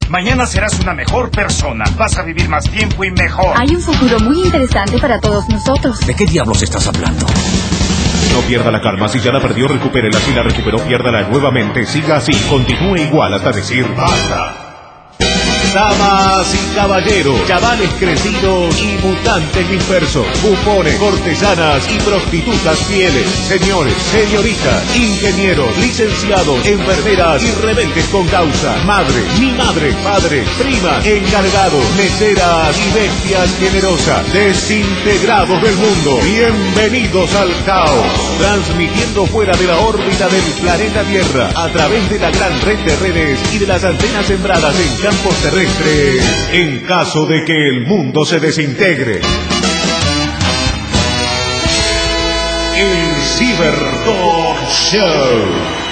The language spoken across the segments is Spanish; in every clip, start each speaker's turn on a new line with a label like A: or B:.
A: Mañana serás una mejor persona. Vas a vivir más tiempo y mejor.
B: Hay un futuro muy interesante para todos nosotros.
C: ¿De qué diablos estás hablando?
D: No pierda la calma. Si ya la perdió, recupérela. Si la recuperó, piérdala nuevamente. Siga así. Continúe igual hasta decir basta. Damas y caballeros, chavales crecidos y mutantes dispersos, bufones, cortesanas y prostitutas fieles, señores, señoritas, ingenieros, licenciados, enfermeras y rebeldes con causa, madre, mi madre, padre, primas, encargados, meseras y bestias generosas, desintegrados del mundo, bienvenidos al caos, transmitiendo fuera de la órbita del planeta Tierra, a través de la gran red de redes y de las antenas sembradas en campos terrestres, en caso de que el mundo se desintegre. El Ciberdog Show.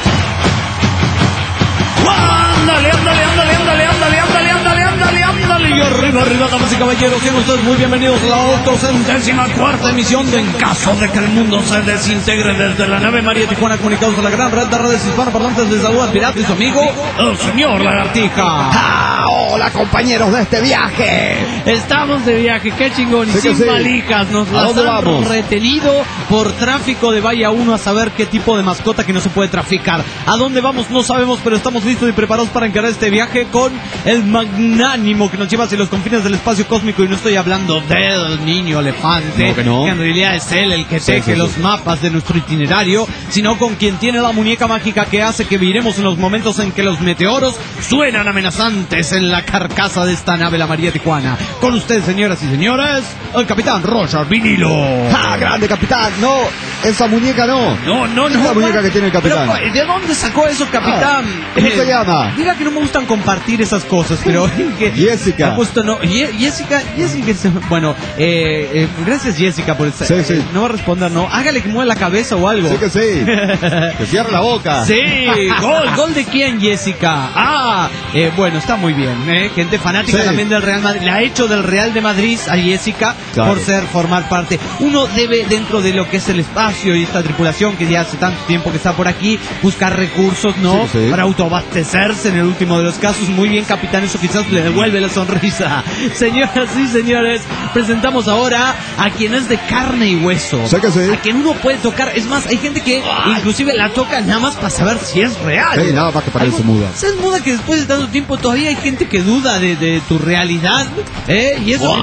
E: Y arriba, damas y caballeros, sean ustedes muy bienvenidos a la 864ª emisión de En caso de que el mundo se desintegre, desde la nave María Tijuana, comunicados a la gran red de redes hispanoparlantes. Les saluda Pirata y su amigo, el señor Lagartija.
F: Hola, compañeros de este viaje.
E: Estamos de viaje, qué chingón, y sin valijas. Nos las han retenido por tráfico de Vaya Uno a saber qué tipo de mascota que no se puede traficar. ¿A dónde vamos? No sabemos, pero estamos listos y preparados para encarar este viaje con el magnánimo que nos lleva hacia los confines del espacio cósmico. Y no estoy hablando del niño elefante, que en realidad es él el que teje los mapas de nuestro itinerario, sino con quien tiene la muñeca mágica que hace que viremos en los momentos en que los meteoros suenan amenazantes en la carcasa de esta nave, la María Tijuana. Con ustedes, señoras y señores, el capitán Roger Vinilo.
F: ¡Ah, grande capitán! No, esa muñeca no.
E: No.
F: Esa muñeca que tiene el capitán.
E: Pero, ¿de dónde sacó eso, capitán?
F: ¿Cómo se llama?
E: Diga que no me gustan compartir esas cosas, pero que
F: Jessica.
E: Ha puesto no. Jessica. Bueno, gracias Jessica por esta.
F: Sí.
E: No va a responder, no. Hágale que mueva la cabeza o algo.
F: Sí que sí. Que cierre la boca.
E: Sí. Gol de quién, Jessica. Bueno, está muy bien. Gente fanática también del Real Madrid. La ha hecho del Real de Madrid a Jessica, claro, por formar parte. Uno debe, dentro de lo que es el espacio y esta tripulación que ya hace tanto tiempo que está por aquí, buscar recursos, ¿no? Sí. Para autoabastecerse en el último de los casos. Muy bien, capitán, eso quizás le devuelve la sonrisa. Señoras y señores, presentamos ahora a quien es de carne y hueso.
F: Sí que sí.
E: A quien uno puede tocar. Es más, hay gente que inclusive la toca nada más para saber si es real.
F: Sí, nada más que parece muda.
E: Es muda que después de tanto tiempo todavía hay gente que duda de tu realidad, y eso,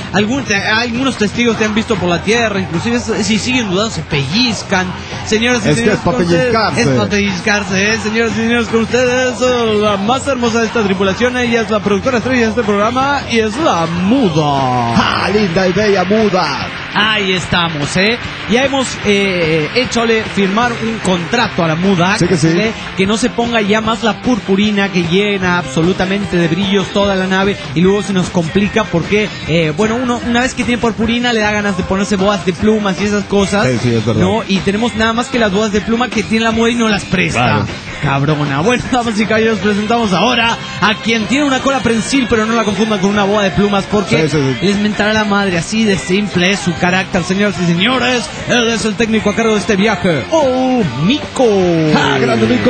E: algunos testigos te han visto por la tierra, inclusive si siguen dudando se pellizcan. Señoras y señores,
F: es para pellizcarse.
E: Es para pellizcarse, señoras y señores, con ustedes la más hermosa de esta tripulación. Ella es la productora estrella de este programa y es la Muda.
F: Linda y bella Muda.
E: Ahí estamos, ya hemos hechole firmar un contrato a la Muda,
F: sí que sí,
E: que no se ponga ya más la purpurina que llena absolutamente de brillos toda la nave y luego se nos complica porque uno una vez que tiene purpurina le da ganas de ponerse bodas de plumas y esas cosas,
F: sí, es verdad,
E: ¿no? Y tenemos nada más que las bodas de pluma que tiene la Muda y no las presta. Claro. Cabrona. Bueno, damas y caballeros, presentamos ahora a quien tiene una cola prensil, pero no la confundan con una boda de plumas porque les mentará la madre. Así de simple es su carácter, señoras y señores. Él es el técnico a cargo de este viaje. Mico.
F: Grande Mico.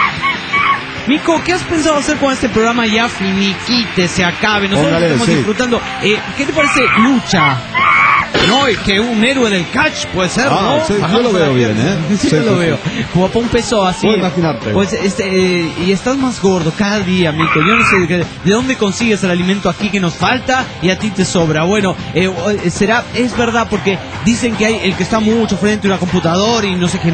E: Mico, ¿qué has pensado hacer con este programa ya finiquite, se acabe? Nosotros estamos disfrutando. ¿Qué te parece lucha? No, y que un héroe del catch puede ser, ¿no?
F: Sí, yo lo veo bien,
E: Sí, yo lo veo. Como para un peso así.
F: Puedo imaginarte.
E: Pues, y estás más gordo cada día, Mico. Yo no sé de dónde consigues el alimento aquí que nos falta y a ti te sobra. Bueno, es verdad, porque dicen que hay el que está mucho frente a una computadora y no sé qué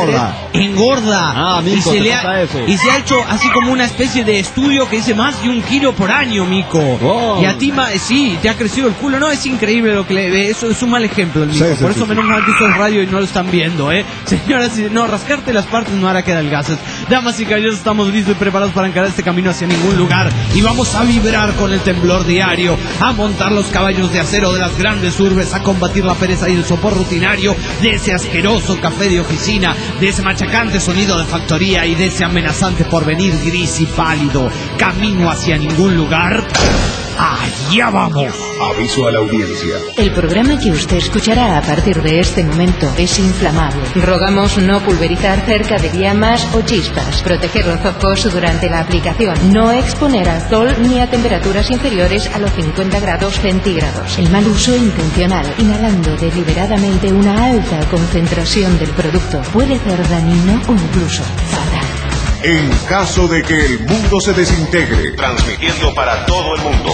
E: engorda.
F: Mico,
E: y se ha hecho así como una especie de estudio que dice más de 1 kilo por año, Mico.
F: Oh.
E: Y a ti, sí, te ha crecido el culo. No, es increíble lo que le ve. Eso es un mal ejemplo, el Mico. Por eso menos mal que esto es radio y no lo están viendo, Señoras, no, rascarte las partes no hará que adelgaces. Damas y caballeros, estamos listos y preparados para encarar este camino hacia ningún lugar. Y vamos a vibrar con el temblor diario, a montar los caballos de acero de las grandes urbes, a combatir la pereza y el sopor rutinario de ese asqueroso café de oficina, de ese machacante sonido de factoría y de ese amenazante porvenir gris y pálido. Camino hacia ningún lugar. allá vamos.
D: Aviso a la audiencia.
C: El programa que usted escuchará a partir de este momento es inflamable. Rogamos no pulverizar cerca de llamas o chispas, proteger los ojos durante la aplicación, no exponer al sol ni a temperaturas inferiores a los 50 grados centígrados. El mal uso intencional, inhalando deliberadamente una alta concentración del producto, puede ser dañino o incluso fatal.
D: En caso de que el mundo se desintegre, transmitiendo para todo el mundo.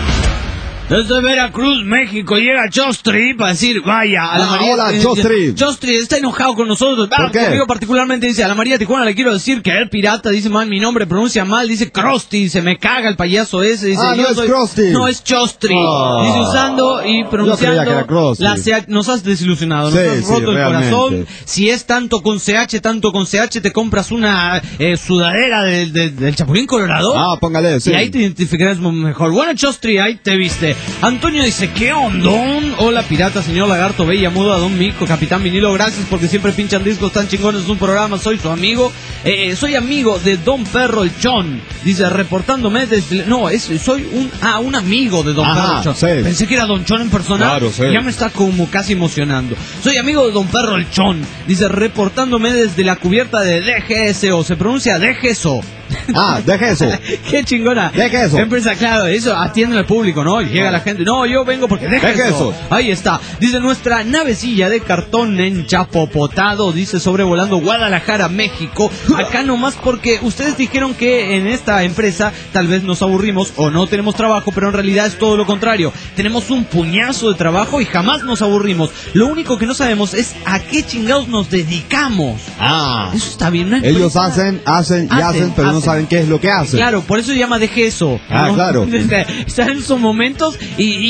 E: Desde Veracruz, México, llega Chostri para decir, vaya, a la María...
F: Hola, Chostri.
E: Chostri está enojado con nosotros.
F: ¿Por qué?
E: Conmigo particularmente dice, a la María Tijuana le quiero decir que es pirata, dice mal mi nombre, pronuncia mal, dice Krusty, dice, me caga el payaso ese, dice,
F: no es Krusty.
E: No, es Chostri.
F: Oh.
E: Dice, usando y pronunciando
F: que era Krusty.
E: la CH, nos has desilusionado,
F: Sí,
E: nos has roto el
F: realmente.
E: corazón. Si es tanto con CH, te compras una sudadera del Chapulín Colorado.
F: Póngale, sí.
E: Y ahí te identificarás mejor. Bueno, Chostri, ahí te viste. Antonio dice, ¿qué ondón? Hola, pirata, señor Lagarto, Bella Muda, Don Mico, Capitán Vinilo, gracias porque siempre pinchan discos tan chingones en un programa. Soy su amigo. Soy amigo de Don Perro el Chon. Dice, reportándome desde... No, soy un amigo de Don Perro el Chon.
F: Sí.
E: Pensé que era Don Chon en persona.
F: Claro, sí.
E: Ya me está como casi emocionando. Soy amigo de Don Perro el Chon. Dice, reportándome desde la cubierta de DGSO. Se pronuncia DGSO.
F: Deje eso.
E: Qué chingona.
F: Deje eso.
E: Empresa, claro, eso atiende al público, ¿no? Y llega la gente. No, yo vengo porque deje eso. Ahí está. Dice, nuestra navecilla de cartón enchapopotado, dice, sobrevolando Guadalajara, México. Acá nomás porque ustedes dijeron que en esta empresa tal vez nos aburrimos o no tenemos trabajo, pero en realidad es todo lo contrario. Tenemos un puñazo de trabajo y jamás nos aburrimos. Lo único que no sabemos es a qué chingados nos dedicamos. Eso está bien, ¿no?
F: Ellos hacen, pero no saben qué es lo que hacen.
E: Claro, por eso se llama deje eso.
F: Claro.
E: Están en sus momentos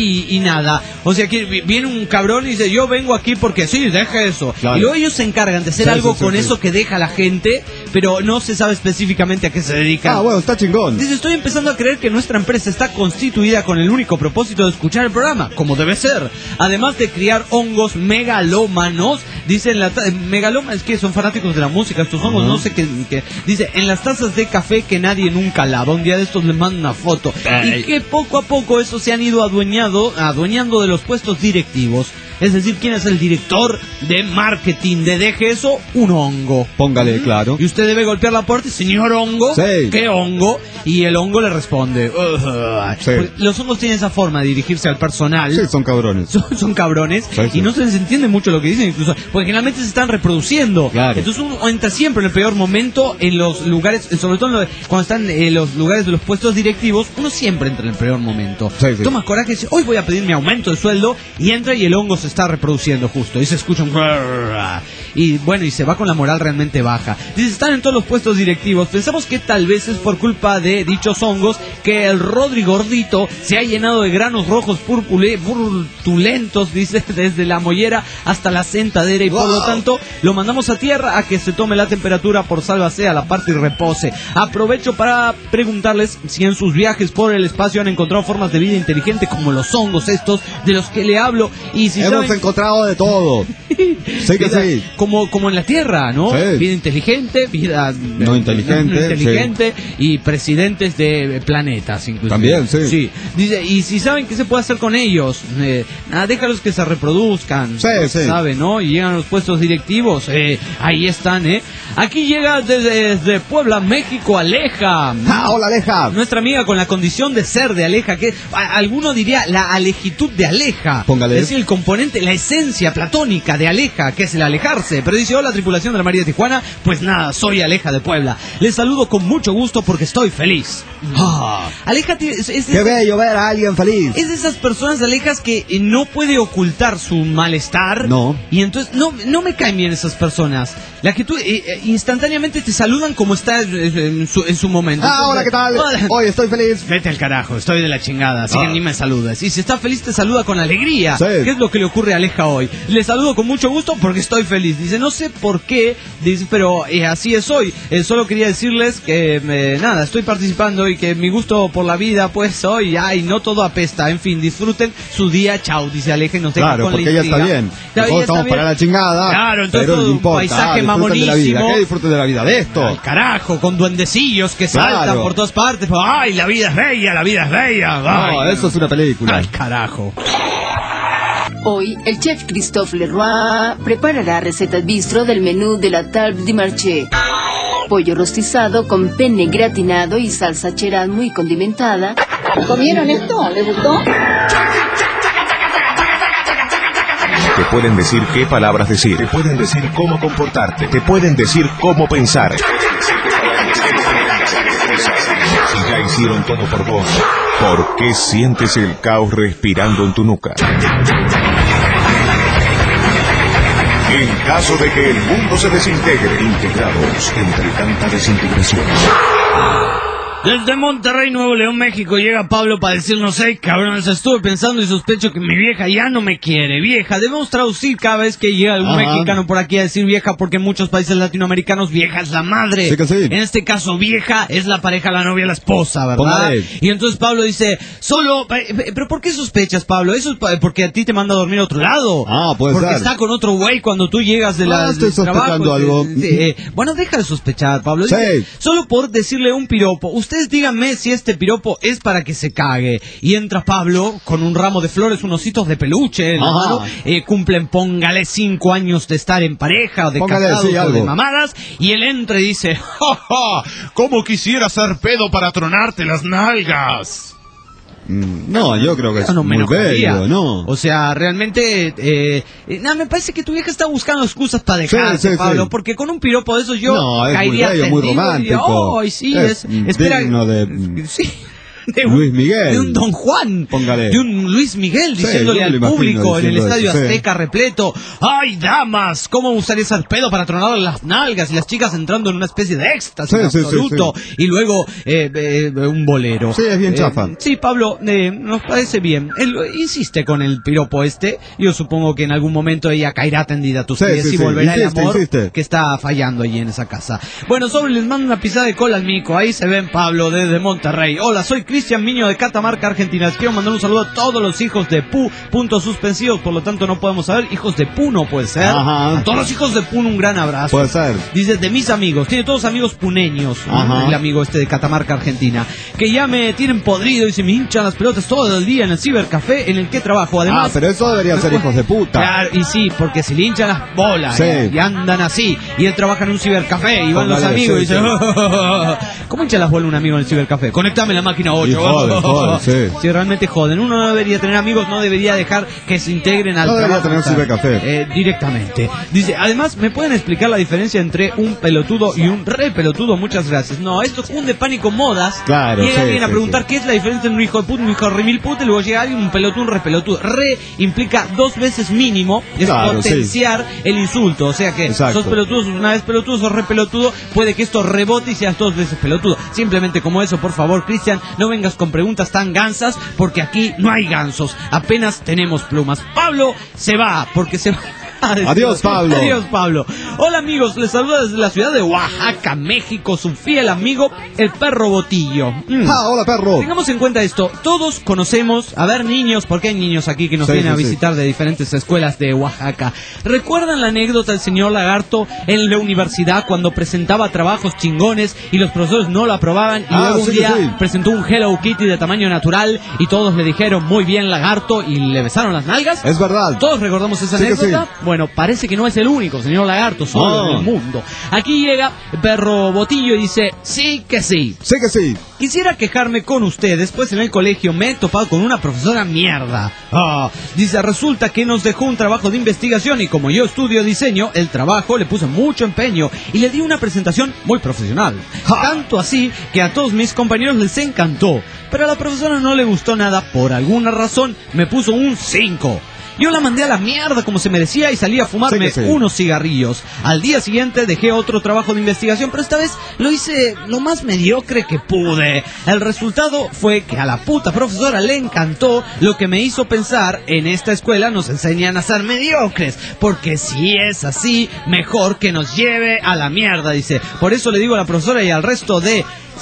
E: y nada. O sea, que viene un cabrón y dice, yo vengo aquí porque sí, deje eso. Claro. Y luego ellos se encargan de hacer algo con eso que deja la gente, pero no se sabe específicamente a qué se dedican.
F: Bueno, está chingón.
E: Dice, estoy empezando a creer que nuestra empresa está constituida con el único propósito de escuchar el programa, como debe ser. Además de criar hongos megalómanos, dicen megalómanos, es que son fanáticos de la música, estos hongos, no sé qué. Dice, en las tazas de café que nadie nunca lava. Un día de estos les mando una foto. Y que poco a poco eso se han ido adueñando de los puestos directivos. Es decir, ¿quién es el director de marketing de Deje Eso? Un hongo.
F: Póngale, claro.
E: Y usted debe golpear la puerta, señor hongo.
F: Sí.
E: ¿Qué hongo? Y el hongo le responde. Sí. Pues los hongos tienen esa forma de dirigirse al personal.
F: Sí, son cabrones.
E: Son cabrones.
F: Sí.
E: Y no se les entiende mucho lo que dicen, incluso. Porque generalmente se están reproduciendo.
F: Claro.
E: Entonces uno entra siempre en el peor momento en los lugares, sobre todo cuando están en los lugares de los puestos directivos, uno siempre entra en el peor momento.
F: Sí.
E: Toma coraje y dice, hoy voy a pedir mi aumento de sueldo. Y entra y el hongo se está reproduciendo justo. Y se escucha un... Y bueno, y se va con la moral realmente baja. Dice, están en todos los puestos directivos. Pensamos que tal vez es por culpa de dichos hongos que el Rodri Gordito se ha llenado de granos rojos purtulentos, dice, desde la mollera hasta la sentadera, y por lo tanto lo mandamos a tierra a que se tome la temperatura por sálvase a la parte y repose. Aprovecho para preguntarles si en sus viajes por el espacio han encontrado formas de vida inteligente como los hongos estos de los que le hablo, y si
F: hemos encontrado de todo. Sí que sí.
E: Como en la Tierra, ¿no?
F: Sí.
E: Vida inteligente, vida
F: no inteligente,
E: sí. Y presidentes de planetas, incluso.
F: También, sí.
E: Dice, y si saben qué se puede hacer con ellos, déjalos que se reproduzcan.
F: Sí.
E: ¿Saben, no? Y llegan a los puestos directivos, ahí están, Aquí llega desde Puebla, México, Aleja.
F: Hola, Aleja.
E: Nuestra amiga con la condición de ser de Aleja, que alguno diría la alejitud de Aleja.
F: Póngale.
E: Es decir, el componente, la esencia platónica de Aleja, que es el alejarse. Pero dice, hola, tripulación de la María de Tijuana. Pues nada, soy Aleja de Puebla. Les saludo con mucho gusto porque estoy feliz. Aleja
F: qué bello ver a alguien feliz.
E: Es de esas personas, Alejas, que no puede ocultar su malestar.
F: No.
E: Y entonces, no me caen bien esas personas. La que tú instantáneamente te saludan como está en su momento.
F: Hola, ¿qué tal? Hoy estoy feliz.
E: Vete al carajo, estoy de la chingada, así que ni me saludas. Y si está feliz, te saluda con alegría.
F: Sí.
E: ¿Qué es lo que le ocurre a Aleja hoy? Le saludo con mucho gusto porque estoy feliz. Dice, no sé por qué, dice, pero así es hoy. Solo quería decirles que, nada, estoy participando y que mi gusto por la vida, pues hoy, no todo apesta. En fin, disfruten su día. Chao, dice Aleja y nos deja con la intriga.
F: Claro, porque ella está bien. Nosotros estamos para la chingada.
E: Claro, entonces
F: pero
E: todo un paisaje mamonísimo.
F: ¿Qué disfruten de la vida de esto?
E: Al carajo, con duendecillos que saltan por todas partes. ¡Ay, la vida es bella, la vida es bella!
F: No, eso es una película.
E: ¡Al carajo!
B: Hoy, el chef Christophe Leroy preparará recetas bistro del menú de la table du marché. Pollo rostizado con penne gratinado y salsa cheddar muy condimentada. ¿Comieron esto? ¿Les gustó?
D: Te pueden decir qué palabras decir, te pueden decir cómo comportarte, te pueden decir cómo pensar. Si ya hicieron todo por vos, ¿por qué sientes el caos respirando en tu nuca? En caso de que el mundo se desintegre, integrados entre tanta desintegración.
E: Desde Monterrey, Nuevo León, México, llega Pablo para decirnos: hey, cabrones, estuve pensando y sospecho que mi vieja ya no me quiere. Vieja, debemos traducir cada vez que llega algún mexicano por aquí a decir vieja, porque en muchos países latinoamericanos vieja es la madre.
F: Sí que sí.
E: En este caso, vieja es la pareja, la novia, la esposa, ¿verdad?
F: Póngale.
E: Y entonces Pablo dice, ¿pero por qué sospechas, Pablo? Eso es porque a ti te manda a dormir a otro lado.
F: Puede
E: porque
F: ser.
E: está con otro güey cuando tú llegas de la
F: estoy sospechando algo.
E: Bueno, deja de sospechar, Pablo.
F: Sí.
E: Dice, solo por decirle un piropo. Ustedes díganme si este piropo es para que se cague. Y entra Pablo con un ramo de flores, unos ositos de peluche en la mano. Cumplen, póngale 5 años de estar en pareja, o de casados, o de mamadas. Y él entra y dice, ¡ja, ja! ¿Cómo quisiera ser pedo para tronarte las nalgas?
F: No, yo creo que es
E: no
F: muy bello, ¿no?
E: O sea, realmente, me parece que tu vieja está buscando excusas para dejarse, Pablo, porque con un piropo de esos yo caería
F: muy bello, muy romántico.
E: Ay, sí,
F: espera, digno de...
E: Sí.
F: Luis Miguel.
E: De un Don Juan.
F: Póngale.
E: De un Luis Miguel diciéndole al público en el Estadio Azteca repleto: ¡ay, damas! ¿Cómo usaría ese pedo para tronar las nalgas? Y las chicas entrando en una especie de éxtasis absoluto. Y luego un bolero.
F: Sí, es bien chafa.
E: Sí, Pablo, nos parece bien. Él insiste con el piropo este. Yo supongo que en algún momento ella caerá tendida a tus pies y volverá el amor que está fallando allí en esa casa. Bueno, sobre les mando una pisada de cola al mico. Ahí se ven, Pablo, desde Monterrey. Hola, soy Cristian Miño de Catamarca, Argentina. Les quiero mandar un saludo a todos los hijos de Pu, puntos suspensivos, por lo tanto no podemos saber. Hijos de Pu no puede ser. A todos los hijos de Pu un gran abrazo.
F: Puede ser.
E: Dice, de mis amigos, tiene todos amigos puneños, el amigo este de Catamarca, Argentina, que ya me tienen podrido y se me hinchan las pelotas todo el día en el cibercafé en el que trabajo. Además,
F: pero eso deberían ser hijos de puta.
E: Claro, y sí, porque si le hinchan las bolas y andan así, y él trabaja en un cibercafé y van los amigos y dicen, ¿cómo hincha las bolas un amigo en el cibercafé? Conectame la máquina 8. Si realmente joden, uno no debería tener amigos, no debería dejar que se integren al trabajo.
F: Tener cibercafé.
E: Directamente. Dice, además, ¿me pueden explicar la diferencia entre un pelotudo y un re pelotudo? Muchas gracias. No, esto es un de pánico modas.
F: Claro.
E: Llega alguien a preguntar qué es la diferencia entre un hijo de puta y un hijo de remil puta, y luego llega alguien, un pelotudo, un re pelotudo. Re implica 2 veces mínimo, es potenciar el insulto. O sea que sos pelotudo, sos una vez pelotudo, sos re pelotudo, puede que esto rebote y seas 2 veces pelotudo. Simplemente como eso, por favor, Cristian, no vengas con preguntas tan gansas, porque aquí no hay gansos, apenas tenemos plumas. Pablo se va, porque se va.
F: Adiós, Pablo.
E: Adiós, Pablo. Hola, amigos, les saluda desde la ciudad de Oaxaca, México, su fiel amigo, el perro Botillo.
F: Hola, perro.
E: Tengamos en cuenta esto, todos conocemos, a ver, niños, porque hay niños aquí que nos vienen a visitar de diferentes escuelas de Oaxaca. ¿Recuerdan la anécdota del señor Lagarto en la universidad cuando presentaba trabajos chingones y los profesores no lo aprobaban, y luego un día presentó un Hello Kitty de tamaño natural y todos le dijeron muy bien, Lagarto, y le besaron las nalgas?
F: Es verdad.
E: Todos recordamos esa anécdota. Bueno, parece que no es el único señor Lagarto solo en el mundo. Aquí llega perro Botillo y dice, sí que sí.
F: Sí que sí.
E: Quisiera quejarme con ustedes, pues en el colegio me he topado con una profesora mierda. Dice, resulta que nos dejó un trabajo de investigación y como yo estudio diseño, el trabajo le puse mucho empeño y le di una presentación muy profesional. Tanto así que a todos mis compañeros les encantó, pero a la profesora no le gustó nada, por alguna razón me puso un 5. Yo la mandé a la mierda como se merecía y salí a fumarme unos cigarrillos. Al día siguiente dejé otro trabajo de investigación, pero esta vez lo hice lo más mediocre que pude. El resultado fue que a la puta profesora le encantó, lo que me hizo pensar, en esta escuela nos enseñan a ser mediocres, porque si es así, mejor que nos lleve a la mierda, dice. Por eso le digo a la profesora y al resto de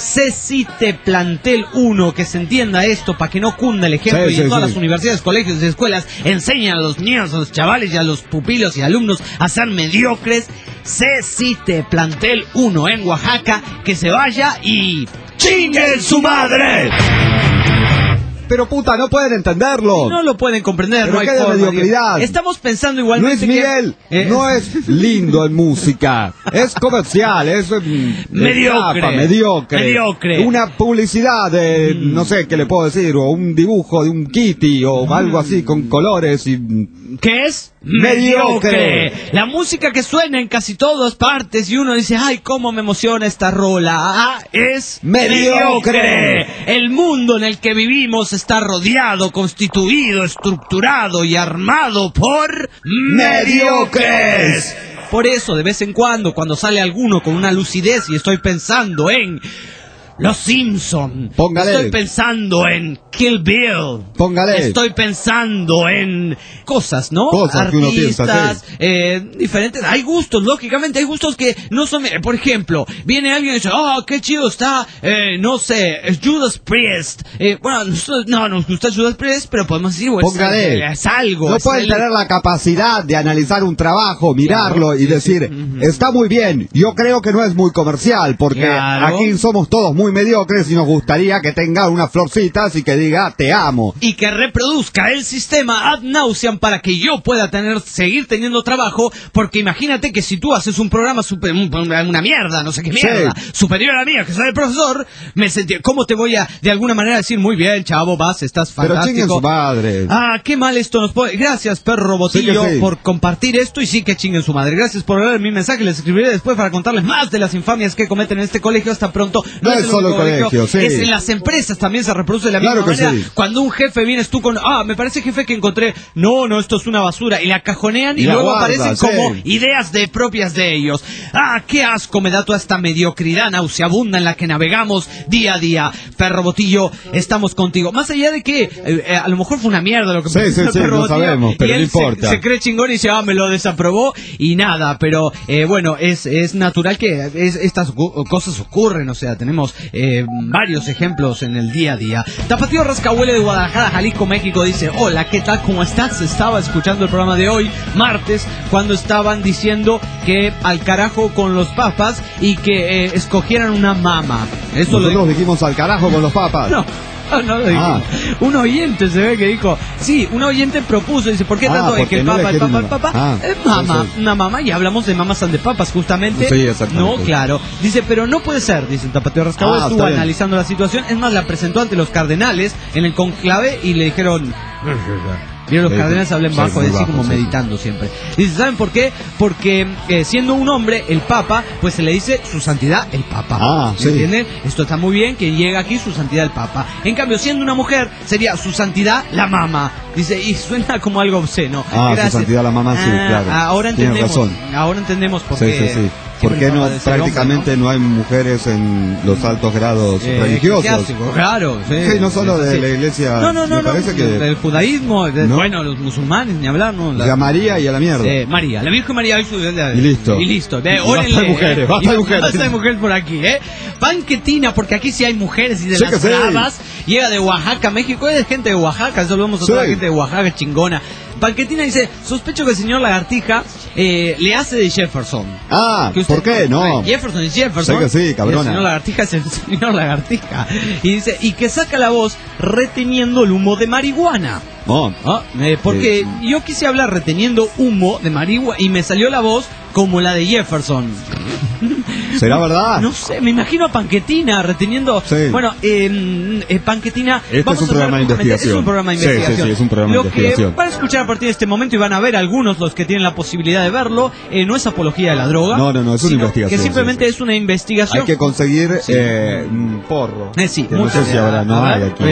E: CECITE Plantel 1 que se entienda esto para que no cunda el ejemplo, y en todas las universidades, colegios y escuelas enseñan a los niños, a los chavales y a los pupilos y alumnos a ser mediocres. CECITE Plantel 1 en Oaxaca, que se vaya y ¡chinguen su madre!
F: Pero puta, no pueden entenderlo.
E: No lo pueden comprender,
F: Pero
E: no hay
F: qué de
E: forma,
F: mediocridad.
E: Estamos pensando igualmente
F: Luis Miguel no es lindo en música, es comercial, es mediocre. Una publicidad de, no sé qué le puedo decir, o un dibujo de un kitty o algo así con colores y...
E: ¿Qué es?
F: Mediocre.
E: La música que suena en casi todas partes y uno dice, ay, cómo me emociona esta rola. Es mediocre. El mundo en el que vivimos está rodeado, constituido, estructurado y armado por mediocres. Por eso, de vez en cuando sale alguno con una lucidez y estoy pensando en Los Simpson, estoy pensando en Kill Bill, estoy pensando en cosas, ¿no?
F: Cosas que uno piensa,
E: diferentes. Hay gustos, lógicamente, hay gustos que no son... Por ejemplo, viene alguien y dice, oh, qué chido está, no sé, Judas Priest. Bueno, no nos gusta Judas Priest, pero podemos decir, bueno, es algo.
F: No pueden tener la capacidad de analizar un trabajo, mirarlo y decir, está muy bien, yo creo que no es muy comercial, porque aquí somos todos muy mediocres y nos gustaría que tenga unas florcitas y que diga te amo
E: y que reproduzca el sistema ad nauseam para que yo pueda seguir teniendo trabajo, porque imagínate que si tú haces un programa una mierda, no sé qué mierda, superior a mí, que soy el profesor, ¿cómo te voy a de alguna manera decir muy bien, chavo, estás fantástico?
F: Pero chinguen su madre.
E: Qué mal esto nos puede... Gracias, perro robotillo, por compartir esto, y sí que chinguen su madre. Gracias por leer mi mensaje, les escribiré después para contarles más de las infamias que cometen en este colegio. Hasta pronto.
F: No es solo el colegio,
E: es en las empresas también se reproduce de la misma manera. Cuando un jefe vienes tú con, me parece, jefe, que encontré, no, esto es una basura, y la cajonean y luego aparecen como ideas propias de ellos. Qué asco me da toda esta mediocridad nauseabunda en la que navegamos día a día. Perro Botillo, estamos contigo. Más allá de que a lo mejor fue una mierda lo que
F: pasó,
E: Perro
F: no
E: Botillo,
F: sabemos, pero no importa.
E: Se cree chingón y dice, me lo desaprobó y nada, pero bueno, es natural que estas cosas ocurren, o sea, tenemos varios ejemplos en el día a día. Tapatío Rascahuele de Guadalajara, Jalisco, México dice, hola, ¿qué tal? ¿Cómo estás? Estaba escuchando el programa de hoy, martes, cuando estaban diciendo que al carajo con los papas y que escogieran una mama.
F: Nosotros dijimos al carajo con los papas.
E: No lo dijo. Un oyente se ve que dijo, sí, un oyente propuso, dice, ¿por qué tanto de que el papa es mama, una mama? Y hablamos de mamas and de papas, justamente.
F: Sí, exactamente.
E: No, claro. Dice, pero no puede ser, dice el Tapatío Rascado, estuvo analizando la situación, es más, la presentó ante los cardenales en el conclave y le dijeron... Vieron, los cardenales hablan bajo, así como meditando siempre. Dice, ¿saben por qué? Porque siendo un hombre, el papa, pues se le dice su santidad el papa. ¿Entienden? Esto está muy bien, que llega aquí su santidad el papa. En cambio, siendo una mujer, sería su santidad la mama. Dice, y suena como algo obsceno.
F: Su santidad la mamá, sí, claro.
E: Ahora entendemos por qué.
F: Sí. ¿Por qué no prácticamente hombre, no hay mujeres en los altos grados religiosos?
E: Claro,
F: sí, no solo de la iglesia.
E: No,
F: parece que
E: del judaísmo, bueno, los musulmanes, ni hablar, ¿no?
F: A María y a la mierda.
E: María, la Virgen María y
F: listo.
E: Basta
F: de
E: mujeres por aquí, Panquetina, porque aquí sí hay mujeres y de las bravas. Llega de Oaxaca, México, es gente de Oaxaca, eso vamos a toda la gente de Oaxaca chingona. Panquetina dice, sospecho que el señor Lagartija le hace de Jefferson.
F: ¿Por qué? No.
E: Jefferson es Jefferson.
F: Sé que sí, cabrona.
E: El señor Lagartija es el señor Lagartija. Y dice, y que saca la voz reteniendo el humo de marihuana. Porque yo quise hablar reteniendo humo de marihuana y me salió la voz como la de Jefferson.
F: ¿Será verdad?
E: No sé, me imagino a Panquetina reteniendo... Sí. Bueno, Panquetina...
F: Este es un programa de investigación.
E: Es un programa de investigación.
F: Sí, es un programa de investigación.
E: Lo que van a escuchar a partir de este momento y van a ver algunos, los que tienen la posibilidad de verlo, no es apología de la droga.
F: No, es una investigación.
E: Que simplemente es una investigación.
F: Hay que conseguir un porro.
E: Sí.
F: No sé si habrá, no hay aquí.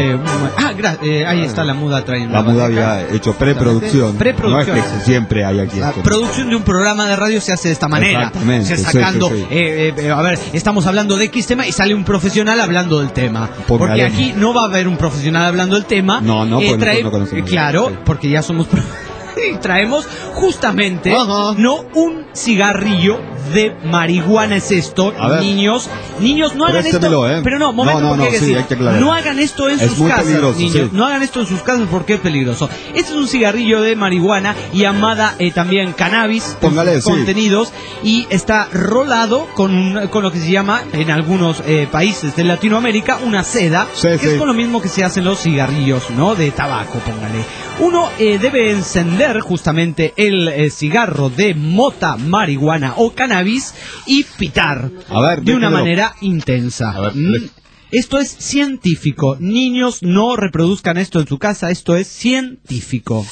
E: Ahí está la muda trayendo.
F: La muda había hecho preproducción. No es que siempre hay aquí.
E: La producción de un programa de radio se hace de esta manera.
F: Exactamente.
E: Sacando... a ver, estamos hablando de X tema y sale un profesional hablando del tema. Porque aquí no va a haber un profesional hablando del tema.
F: No, pues no conocemos.
E: Claro, porque ya somos y traemos justamente, no un cigarrillo de marihuana es esto, niños, no hagan esto, pero no, momento, no hagan esto en sus casas, niños, no hagan esto en sus casas porque es peligroso. Este es un cigarrillo de marihuana llamada también cannabis, contenidos, y está rolado con lo que se llama en algunos países de Latinoamérica una seda, que es con lo mismo que se hacen los cigarrillos, ¿no? De tabaco, póngale. Uno debe encender justamente el cigarro de mota, marihuana o cannabis y pitar de una manera intensa. Esto es científico. Niños, no reproduzcan esto en su casa. Esto es científico.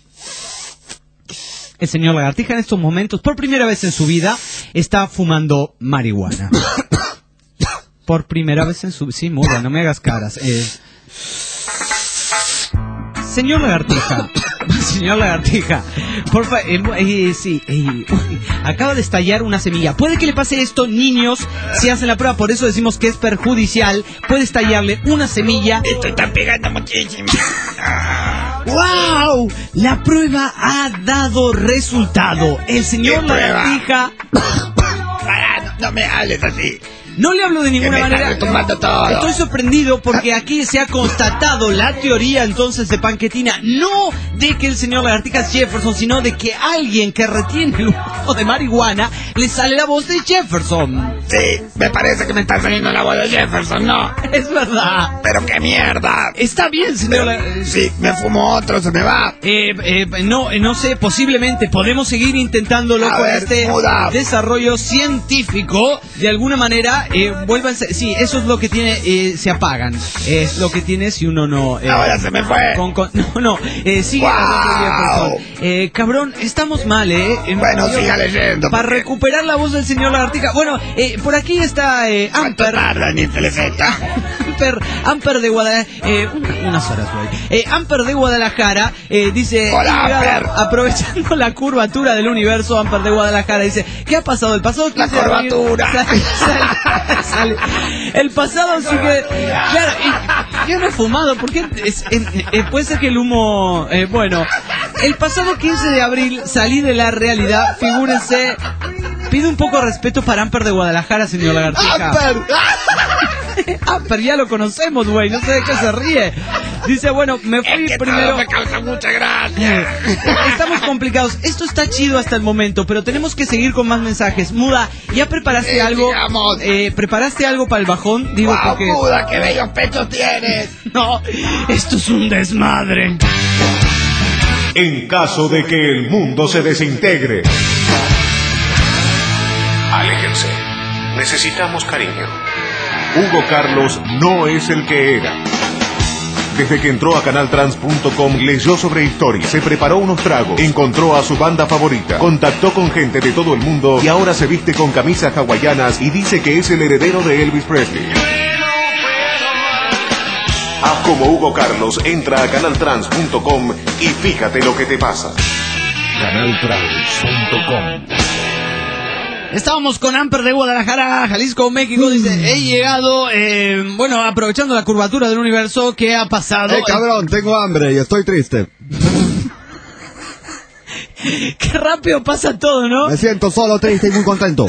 E: El señor Lagartija en estos momentos, por primera vez en su vida, está fumando marihuana. Por primera vez en su... Sí, Muda, no me hagas caras. Señor Lagartija, por favor, acaba de estallar una semilla. Puede que le pase esto, niños, si hacen la prueba, por eso decimos que es perjudicial. Puede estallarle una semilla.
G: Esto está pegando muchísimo.
E: ¡Wow! La prueba ha dado resultado. El señor Lagartija...
G: No me hables así.
E: No le hablo de ninguna manera. Estoy sorprendido porque aquí se ha constatado la teoría entonces de Panquetina, no de que el señor Lagartija es Jefferson, sino de que alguien que retiene el humo de marihuana le sale la voz de Jefferson.
G: Sí, me parece que me está saliendo la voz de Jefferson, ¿no?
E: Es verdad.
G: Pero qué mierda.
E: Está bien, señor.
G: Sí, me fumo otro, se me va.
E: No sé, posiblemente podemos seguir intentándolo con este desarrollo científico. De alguna manera, vuélvanse. Sí, eso es lo que tiene, se apagan. Es lo que tiene si uno no...
G: ahora se me fue.
E: Sigue. Wow. Cabrón, estamos mal,
G: Bueno, siga leyendo.
E: Para recuperar la voz del señor Lagartija. Bueno, por aquí está Amper. Amper de Guadalajara. Unas horas, güey. Amper de Guadalajara dice...
G: Hola, Amper.
E: Aprovechando la curvatura del universo, Amper de Guadalajara dice... ¿Qué ha pasado? El pasado 15
G: de abril...
E: Sale. El pasado sí que... Claro, yo no he fumado, porque puede ser que el humo... bueno, el pasado 15 de abril salí de la realidad, figúrense... Pido un poco de respeto para Amper de Guadalajara, señor Lagartija. Amper, ya lo conocemos, güey, no sé de qué se ríe. Dice, bueno, me fui primero...
G: me causa mucha gracia.
E: Estamos complicados. Esto está chido hasta el momento, pero tenemos que seguir con más mensajes. Muda, ¿ya preparaste algo? ¿Preparaste algo para el bajón? Digo,
G: wow,
E: porque...
G: Muda, qué bellos pechos tienes.
E: No, esto es un desmadre.
D: En caso de que el mundo se desintegre, aléjense. Necesitamos cariño. Hugo Carlos no es el que era. Desde que entró a canaltrans.com leyó sobre historia, se preparó unos tragos, encontró a su banda favorita, contactó con gente de todo el mundo y ahora se viste con camisas hawaianas y dice que es el heredero de Elvis Presley. Haz como Hugo Carlos, entra a canaltrans.com y fíjate lo que te pasa. canaltrans.com.
E: Estábamos con Amper de Guadalajara, Jalisco, México. Dice, he llegado, bueno, aprovechando la curvatura del universo. ¿Qué ha pasado?
F: Cabrón, tengo hambre y estoy triste.
E: Qué rápido pasa todo, ¿no?
F: Me siento solo, triste y muy contento.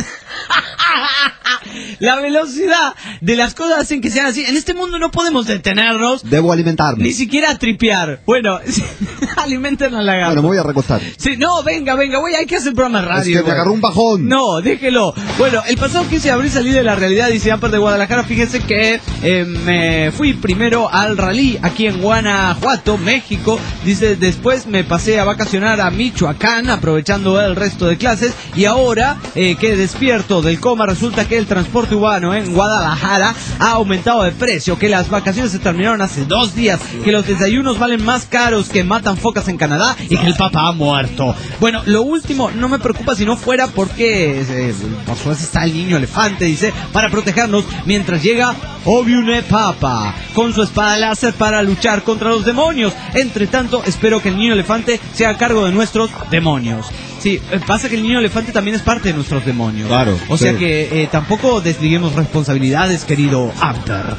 E: La velocidad de las cosas hacen que sean así. En este mundo no podemos detenernos.
F: Debo alimentarme.
E: Ni siquiera tripear. Bueno, alimenten a la gata.
F: Bueno, me voy a recostar.
E: Sí, no, venga, güey, hay que hacer programa de radio.
F: Es que me agarró un bajón.
E: No, déjelo. Bueno, el pasado 15 de abril salí de la realidad, dice Amper de Guadalajara. Fíjense que me fui primero al rally aquí en Guanajuato, México. Dice, después me pasé a vacacionar a Michoacán, aprovechando el resto de clases. Y ahora que despierto del coma, resulta que el transporte urbano en Guadalajara ha aumentado de precio, que las vacaciones se terminaron hace 2 días, que los desayunos valen más caros que matan focas en Canadá y que el Papa ha muerto. Bueno, lo último no me preocupa si no fuera porque por suerte está el niño elefante, dice, para protegernos mientras llega Obiune Papa con su espada láser para luchar contra los demonios. Entre tanto, espero que el niño elefante se haga cargo de nuestros demonios. Sí, pasa que el niño elefante también es parte de nuestros demonios.
F: Claro.
E: O sea que tampoco desliguemos responsabilidades, querido Amper.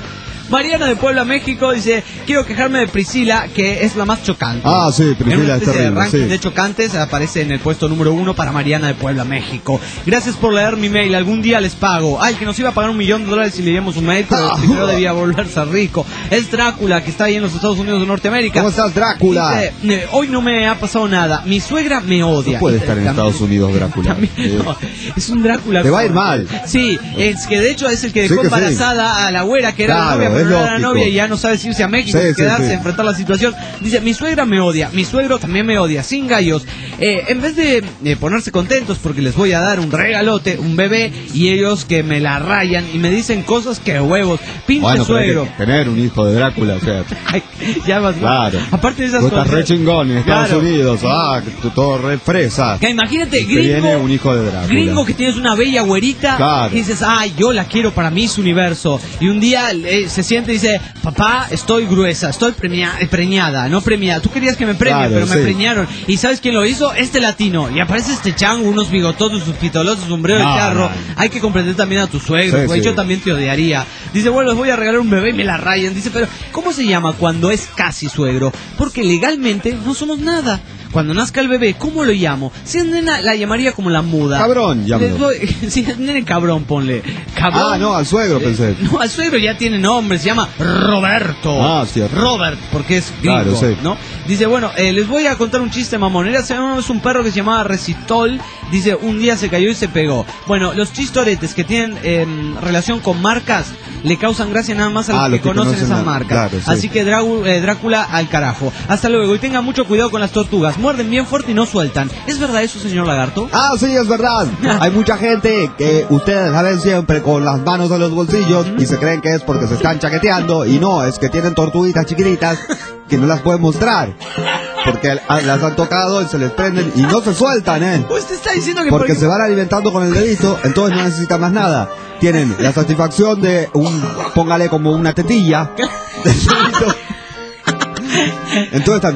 E: Mariana de Puebla, México, dice, quiero quejarme de Priscila, que es la más chocante.
F: Ah, sí, Priscila es terrible.
E: En ranking
F: sí.
E: de chocantes aparece en el puesto número 1 para Mariana de Puebla, México. Gracias por leer mi mail, algún día les pago. Ay, que nos iba a pagar $1 millón si leíamos un mail, pero primero debía volverse rico. Es Drácula, que está ahí en los Estados Unidos de Norteamérica.
F: ¿Cómo estás, Drácula?
E: Dice, hoy no me ha pasado nada. Mi suegra me odia.
F: No puede estar en Estados Unidos, Drácula.
E: No, es un Drácula.
F: Te va a ir mal.
E: Sí, es que de hecho es el que dejó embarazada a la güera, que era la novia, pero no era la novia y ya no sabe si irse a México, quedarse, enfrentar la situación. Dice, mi suegra me odia, mi suegro también me odia, sin gallos. En vez de ponerse contentos porque les voy a dar un regalote, un bebé, y ellos que me la rayan y me dicen cosas que huevos. Pinche
F: bueno,
E: suegro.
F: Hay que tener un hijo de Drácula, o sea.
E: Ay, ya vas.
F: Claro.
E: Aparte de esas
F: cosas.
E: Estás
F: re chingón en Estados Unidos. Todo re fresa.
E: Que imagínate,
F: que
E: gringo.
F: Viene un hijo de Drácula.
E: Gringo que tienes una bella güerita.
F: Claro.
E: Y dices, ay, yo la quiero para Miss Universo. Y un día se siente y dice, papá, estoy gruesa, estoy preñada, no premiada. Tú querías que me premie, pero me preñaron. ¿Y sabes quién lo hizo? Este latino. Y aparece este chango, unos bigotosos, sus pitolosos, sombrero de charro. Hay que comprender también a tu suegro, güey. Yo también te odiaría. Dice, bueno, les voy a regalar un bebé y me la rayan. Dice, pero ¿cómo se llama cuando es casi suegro? Porque legalmente no somos nada. Cuando nazca el bebé, ¿cómo lo llamo? Si es nena, la llamaría como la muda.
F: Cabrón, llámalo.
E: Si es nene, cabrón, ponle. Cabrón.
F: Ah, no, al suegro pensé.
E: No, al suegro ya tiene nombre, se llama Roberto.
F: Ah, cierto.
E: Robert, porque es gringo,
F: claro, sí.
E: ¿no? Dice, bueno, les voy a contar un chiste mamón. Es un perro que se llamaba Recitol. Dice, un día se cayó y se pegó. Bueno, los chistoretes que tienen relación con marcas le causan gracia nada más a los que conocen esas marcas. Claro, sí. Así que Drácula al carajo. Hasta luego y tengan mucho cuidado con las tortugas. Muerden bien fuerte y no sueltan. ¿Es verdad eso, señor Lagarto?
F: Ah, sí, es verdad. Hay mucha gente que ustedes la ven siempre con las manos en los bolsillos y se creen que es porque se están chaqueteando, y no, es que tienen tortuguitas chiquititas que no las pueden mostrar porque las han tocado y se les prenden y no se sueltan,
E: Usted está diciendo que
F: porque se van alimentando con el dedito, entonces no necesitan más nada. Tienen la satisfacción de póngale como una tetilla. Entonces están...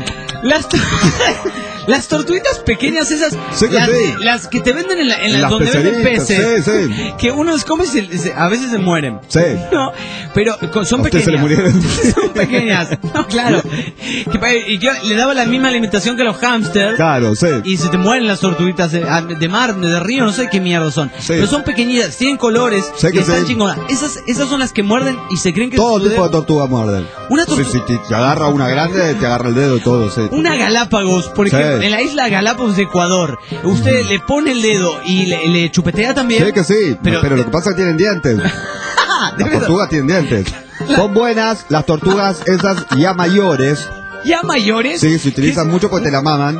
E: Las tortuguitas pequeñas esas,
F: sí,
E: las que te venden en las donde venden peces,
F: sí.
E: que uno les come y a veces se mueren.
F: Sí.
E: No, pero son pequeñas.
F: Se le murieron.
E: Son pequeñas. No, claro. Y yo le daba la misma alimentación que los hámsters.
F: Claro, sí.
E: Y se te mueren las tortuguitas de mar, de río, no sé qué mierda son. Sí. Pero son pequeñitas, tienen colores, y están chingonas. Esas son las que muerden y se creen que
F: todo tipo de tortuga muerden.
E: Una tortuga.
F: Si te agarra una grande, te agarra el dedo y todo, sí.
E: Una Galápagos, por ejemplo, en la isla Galápagos de Ecuador, usted le pone el dedo y le chupetea también.
F: Sí que sí, pero lo que pasa es que tienen dientes. Las tortugas tienen dientes. Son buenas las tortugas esas ya mayores.
E: ¿Ya mayores?
F: Sí, se utilizan mucho porque te la maman.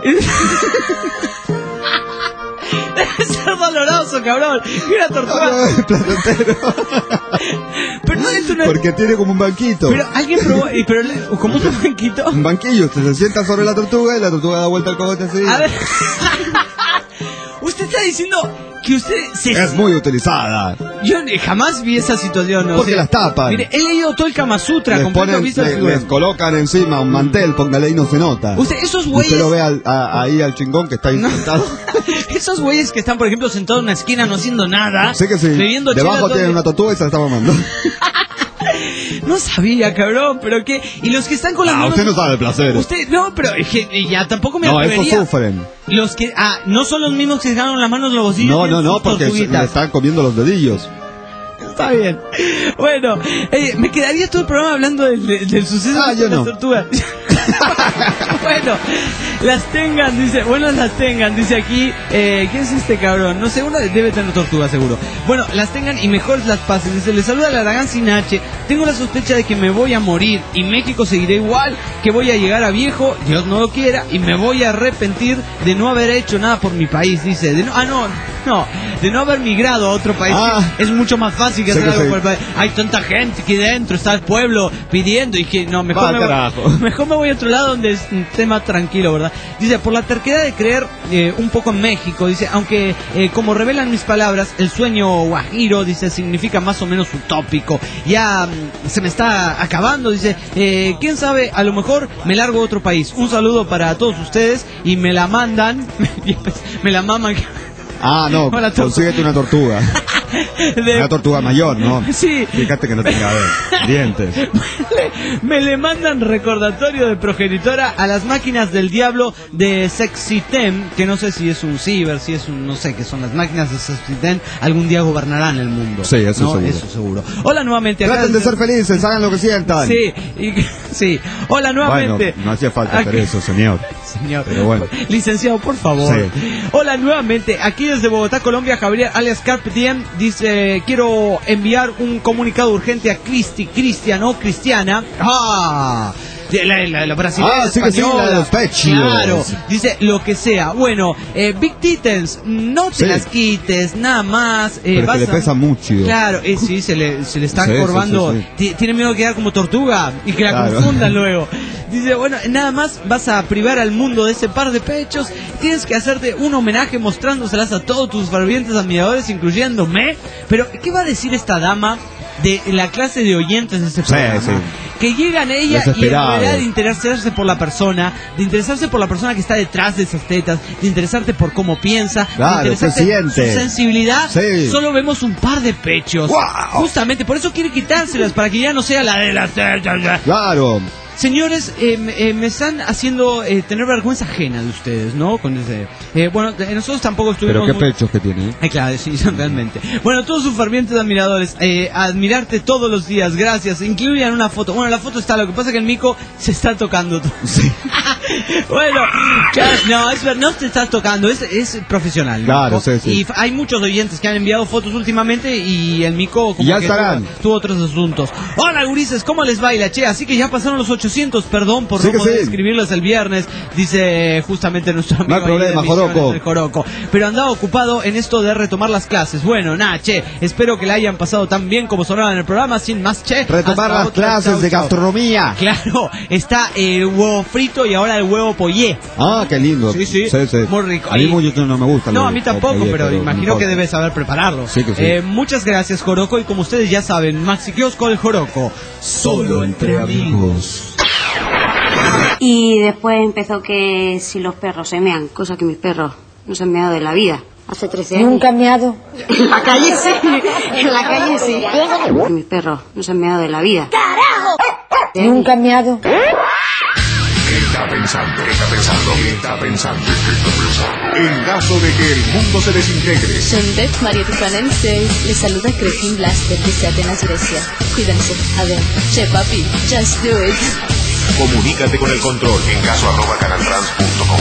E: Debe ser doloroso, cabrón. Mira, tortuga. Pero no es una...
F: Porque tiene como un banquito.
E: Pero alguien probó, ¿cómo un banquito?
F: Un banquillo, usted se sienta sobre la tortuga y la tortuga da vuelta al cogote así.
E: A ver. Usted está diciendo que usted
F: es muy utilizada.
E: Yo jamás vi esa situación, ¿no?
F: Porque las tapan.
E: Mire, he leído todo el Kama Sutra.
F: Les colocan encima un mantel, póngale y no se nota.
E: Usted, esos güeyes...
F: Usted lo ve ahí al chingón que está ahí sentado.
E: Esos güeyes que están, por ejemplo, sentados en una esquina no haciendo nada.
F: Sí que sí.
E: Bebiendo
F: debajo tienen una tortuga y se la está mamando.
E: No sabía, cabrón, pero qué. Y los que están con las manos.
F: Usted no sabe el placer.
E: Usted, no, pero ya tampoco me atrevería.
F: No, estos sufren.
E: Los que, no son los mismos que se dejaron las manos en los bolsillos.
F: No, porque le están comiendo los dedillos.
E: Está bien. Bueno, me quedaría todo el programa hablando del suceso de las tortugas. Bueno, las tengan, dice. Bueno, las tengan, dice aquí. ¿Quién es este cabrón? No sé, uno debe tener tortuga seguro. Bueno, las tengan y mejor las pasen. Dice, le saluda la Aragán sin H. Tengo la sospecha de que me voy a morir y México seguirá igual, que voy a llegar a viejo, Dios no lo quiera, y me voy a arrepentir de no haber hecho nada por mi país. Dice, de no haber migrado a otro país. Es mucho más fácil que hacer algo por el país. Hay tanta gente aquí dentro, está el pueblo pidiendo y que no, mejor me voy a otro lado donde esté más tranquilo, ¿verdad? Dice, por la terquedad de creer un poco en México, dice, aunque como revelan mis palabras, el sueño guajiro, dice, significa más o menos utópico. Ya se me está acabando, dice, quién sabe, a lo mejor me largo a otro país. Un saludo para todos ustedes y me la mandan, me la maman.
F: No, consíguete una tortuga. Una tortuga mayor, ¿no?
E: Sí.
F: Fíjate que no tenga dientes.
E: Me le mandan recordatorio de progenitora a las máquinas del diablo de Sexitem, que no sé si es un ciber, si es un, no sé qué son las máquinas de Sexitem, algún día gobernarán el mundo.
F: Sí, eso
E: ¿no?
F: seguro.
E: Eso seguro. Hola nuevamente.
F: Traten de ser felices, hagan lo que sientan.
E: Sí, sí. Hola nuevamente.
F: Bueno, no hacía falta hacer eso, señor.
E: Señor.
F: Pero bueno.
E: Licenciado, por favor.
F: Sí.
E: Hola nuevamente. Aquí desde Bogotá, Colombia, Javier alias Carpe Diem dice: quiero enviar un comunicado urgente a Cristian o Cristiana. La brasileña
F: sí,
E: española.
F: que sí, la de los pechos.
E: Claro, dice lo que sea. Bueno, Big Titans, no te las quites, nada más.
F: Pero que le pesa mucho.
E: Claro, sí, se le está encorvando.
F: Sí.
E: Tiene miedo de quedar como tortuga y que la confundan luego. Dice, bueno, nada más vas a privar al mundo de ese par de pechos. Tienes que hacerte un homenaje mostrándoselas a todos tus fervientes admiradores, incluyéndome. Pero, ¿qué va a decir esta dama de la clase de oyentes de ese programa? Sí. Que llegan ella y en realidad de interesarse por la persona, de interesarse por la persona que está detrás de esas tetas, de interesarte por cómo piensa,
F: claro,
E: de interesarte por su sensibilidad,
F: solo
E: vemos un par de pechos.
F: ¡Wow!
E: Justamente, por eso quiere quitárselas, para que ya no sea la de las tetas.
F: Claro.
E: Señores, me están haciendo tener vergüenza ajena de ustedes, ¿no? Con ese, bueno, nosotros tampoco estuvimos...
F: Pero qué pechos que tiene.
E: Claro, sí, realmente. Bueno, todos sus fervientes admiradores, admirarte todos los días, gracias. Incluyan una foto. Bueno, la foto está, lo que pasa es que el mico se está tocando. Sí. Bueno, claro, no te estás tocando, es profesional.
F: Claro, sí.
E: Y hay muchos oyentes que han enviado fotos últimamente y el mico como
F: ya
E: que
F: estarán.
E: tuvo otros asuntos. Hola, gurises, ¿cómo les baila, che? Así que ya pasaron los 800, perdón por no poder escribirles el viernes, dice justamente nuestro amigo.
F: No hay problema,
E: Joroco. Pero andaba ocupado en esto de retomar las clases. Bueno, che, espero que la hayan pasado tan bien como sonaba en el programa, sin más, che.
F: Retomar las clases de gastronomía.
E: Claro, está el huevo frito y ahora el huevo pollé.
F: Ah, qué lindo. Sí.
E: Muy rico.
F: A mí no me gusta.
E: No, a mí tampoco, pero imagino que debes saber prepararlo.
F: Sí, que sí.
E: Muchas gracias, Joroco, y como ustedes ya saben, Maxi Kiosco el Joroco.
H: Solo entre amigos.
I: Y después empezó que si los perros se mean, cosa que mis perros no se han meado de la vida. Hace 13 años.
J: ¿Nunca han meado?
I: En la calle sí. En la calle sí. Mis perros no se han meado de la vida.
J: ¡Carajo! ¿Nunca han meado?
D: ¿Qué está pensando? En caso de que el mundo se desintegre.
K: Sendet María Tifanense. Les saluda Cretin Blaster desde Atenas, Grecia. Cuídense. A ver. Che, papi. Just do it.
D: Comunícate con el control en caso@canaltrans.com.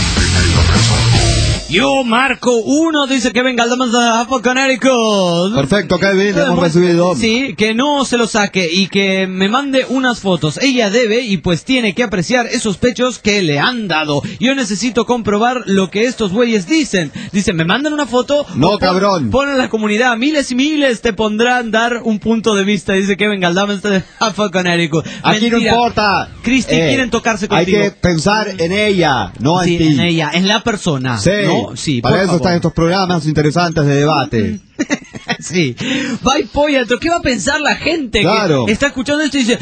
E: Yo marco 1, dice Kevin Galdames de Afro Connecticut.
F: Perfecto, Kevin, hemos recibido.
E: Sí, que no se lo saque y que me mande unas fotos. Ella debe y pues tiene que apreciar esos pechos que le han dado. Yo necesito comprobar lo que estos güeyes dicen. Dicen, me mandan una foto.
F: No, cabrón.
E: Pon en la comunidad, miles y miles te pondrán dar un punto de vista, dice Kevin Galdames de Afro Connecticut.
F: Aquí no importa.
E: Cristi, quieren tocarse contigo.
F: Hay que pensar en ella, no en ti.
E: En ella, en la persona.
F: Sí.
E: ¿no? Sí,
F: para eso
E: favor.
F: están estos programas interesantes de debate.
E: Sí. Bye, Pollato. ¿Qué va a pensar la gente
F: claro.
E: que está escuchando esto y dice,